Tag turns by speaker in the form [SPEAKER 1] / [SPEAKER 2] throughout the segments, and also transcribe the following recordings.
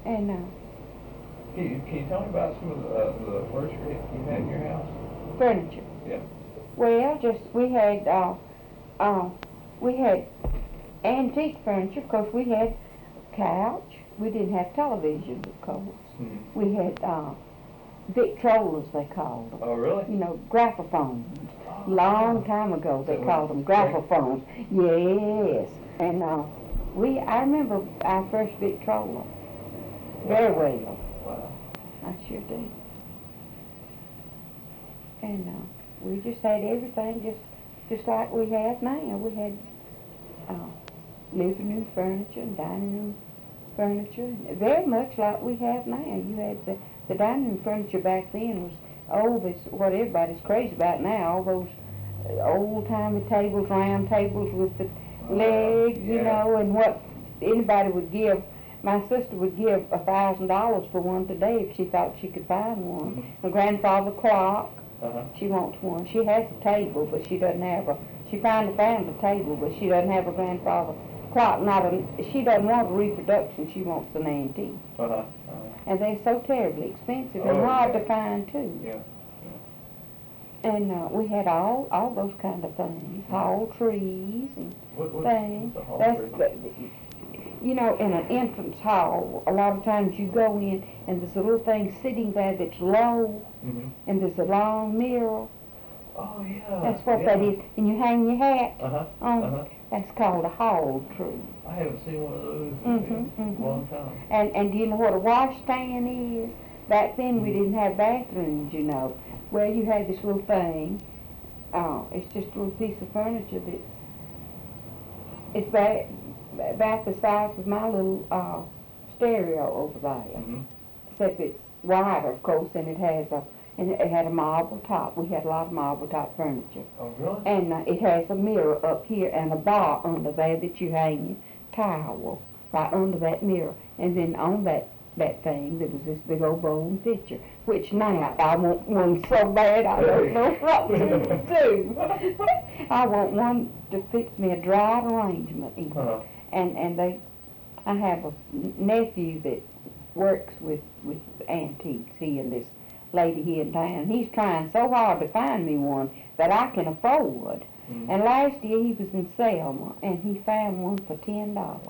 [SPEAKER 1] And
[SPEAKER 2] Can you tell me about some of the furniture you had in your house?
[SPEAKER 1] furniture.
[SPEAKER 2] Yeah.
[SPEAKER 1] Well, just we had antique furniture because we had couch. We didn't have television, of course.
[SPEAKER 2] Mm-hmm.
[SPEAKER 1] We had Victrolas, they called them.
[SPEAKER 2] Oh, really?
[SPEAKER 1] You know, graphophones.
[SPEAKER 2] Oh,
[SPEAKER 1] Long
[SPEAKER 2] yeah.
[SPEAKER 1] time ago, they
[SPEAKER 2] So
[SPEAKER 1] called them
[SPEAKER 2] great.
[SPEAKER 1] graphophones. Yes. And I remember our first Victrola very well.
[SPEAKER 2] Wow.
[SPEAKER 1] I sure do. And we just had everything just like we have now. We had living room furniture and dining room furniture, very much like we have now. You had the dining room furniture back then was this what everybody's crazy about now. All those old-timey tables, round tables with the legs,
[SPEAKER 2] yeah.
[SPEAKER 1] you know, and what anybody would give. My sister would give $1,000 for one today if she thought she could find one.
[SPEAKER 2] Mm-hmm.
[SPEAKER 1] My grandfather clock.
[SPEAKER 2] Uh-huh.
[SPEAKER 1] She wants one. She has a table, but she doesn't have a. She finally found a table, but she doesn't have a grandfather clock. She doesn't want a reproduction. She wants an antique.
[SPEAKER 2] Uh-huh. Uh-huh.
[SPEAKER 1] And they're so terribly expensive and
[SPEAKER 2] Oh,
[SPEAKER 1] hard
[SPEAKER 2] yeah.
[SPEAKER 1] to find too.
[SPEAKER 2] Yeah.
[SPEAKER 1] And we had all those kind of things, hall trees and things.
[SPEAKER 2] What's a hall tree?
[SPEAKER 1] You know, in an entrance hall, a lot of times you go in and there's a little thing sitting there that's low,
[SPEAKER 2] Mm-hmm.
[SPEAKER 1] and there's a long mirror.
[SPEAKER 2] Oh, yeah.
[SPEAKER 1] That's what
[SPEAKER 2] yeah.
[SPEAKER 1] that is. And you hang your hat
[SPEAKER 2] Uh-huh.
[SPEAKER 1] on
[SPEAKER 2] Uh-huh.
[SPEAKER 1] it. That's called a hall tree.
[SPEAKER 2] I haven't seen one of those
[SPEAKER 1] Mm-hmm,
[SPEAKER 2] in a long time.
[SPEAKER 1] And do you know what a washstand is? Back then we didn't have bathrooms, you know. Well, you had this little thing. It's just a little piece of furniture it's about the size of my little stereo over there.
[SPEAKER 2] Mm-hmm.
[SPEAKER 1] Except it's wider, of course, and it had a marble top. We had a lot of marble top furniture.
[SPEAKER 2] Oh, really?
[SPEAKER 1] And it has a mirror up here and a bar under there that you hang your towel right under that mirror. And then on that thing there was this big old bone picture, which now I want one so bad I don't know what to do. I want one that fits me a dry arrangement even.
[SPEAKER 2] Uh-huh.
[SPEAKER 1] And I have a nephew that works with antiques, he and this lady here in town. He's trying so hard to find me one that I can afford.
[SPEAKER 2] Mm-hmm.
[SPEAKER 1] And last year he was in Selma and he found one for $10.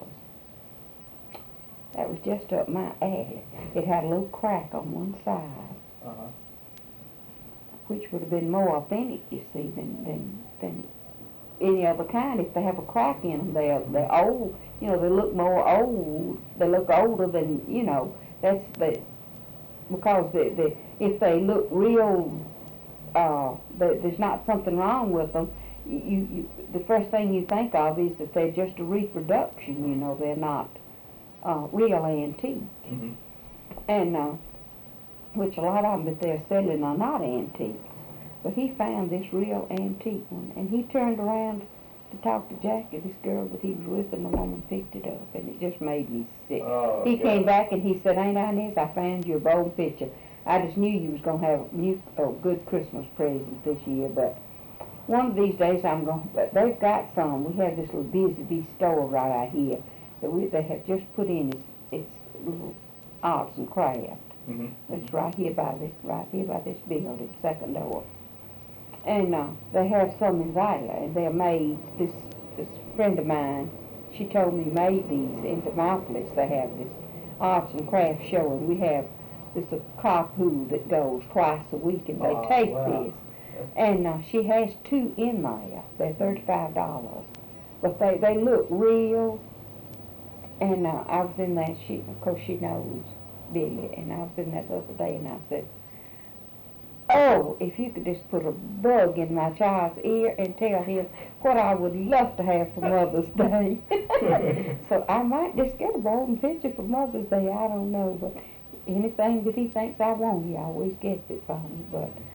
[SPEAKER 1] That was just up my alley. It had a little crack on one side,
[SPEAKER 2] Uh-huh.
[SPEAKER 1] which would have been more authentic, you see, than any other kind. If they have a crack in them, they're old. You know, they look more old. They look older than, you know. That's because if they look real, there's not something wrong with them. The first thing you think of is that they're just a reproduction. You know, they're not real antique.
[SPEAKER 2] Mm-hmm.
[SPEAKER 1] And which a lot of them that they're selling are not antiques. But he found this real antique one, and he turned around to talk to Jackie, this girl that he was with, and the woman picked it up, and it just made me sick.
[SPEAKER 2] Oh,
[SPEAKER 1] he
[SPEAKER 2] yeah.
[SPEAKER 1] came back and he said, "Ain't Inez, I found you a bone picture. I just knew you was going to have a good Christmas present this year, but one of these days they've got some. We have this little Busy store right out here that they have just put in its little arts and craft.
[SPEAKER 2] Mm-hmm.
[SPEAKER 1] It's right here by this building, second door. And they have some in Viola, and they're made, this friend of mine, she told me made these in Demopolis. They have this arts and crafts show, and we have this a carpool that goes twice a week, and they take
[SPEAKER 2] wow.
[SPEAKER 1] this. And she has two in there. They're $35. But they look real. And I was in there, of course she knows Billy, and I was in there the other day, and I said, "Oh, if you could just put a bug in my child's ear and tell him what I would love to have for Mother's Day." So I might just get a golden picture for Mother's Day, I don't know, but anything that he thinks I want, he always gets it for me. But